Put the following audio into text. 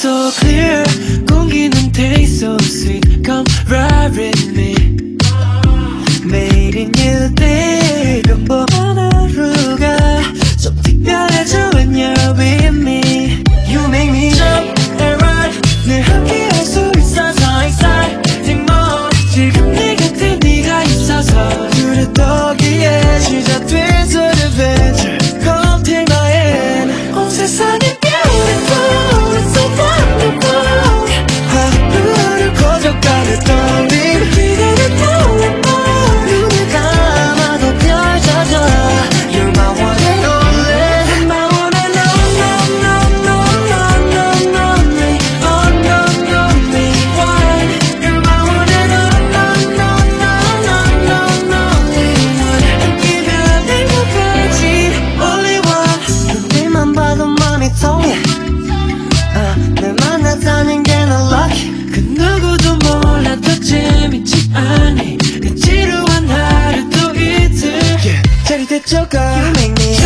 so clear. 공기는 taste so sweet. Come ride with me. 매일이 new day. 평범한 하루가 좀 특별해져 when you're with me. You make me jump and run. 늘 함께 할 수 있어서 exciting more. 지금 내 곁에 네가 있어서 둘의 떠기에 시작된 so adventure. Come take my hand. 온 세상이 beautiful. It's so wonderful. 하루를 커져가는 떨림. 기대는 너의 말. 눈을 감아도 펼쳐져. You're my one and only. My one and only. Oh no no me one. You're my one and only one. 함께면 행복하지. Only one. 눈빛만 봐도 맘이 통해. 널 만났다는 게 난 lucky. 그 누구도 몰라도 재밌지 않니. 그 지루한 하루도 이틀. 짜릿했죠 girl. You make me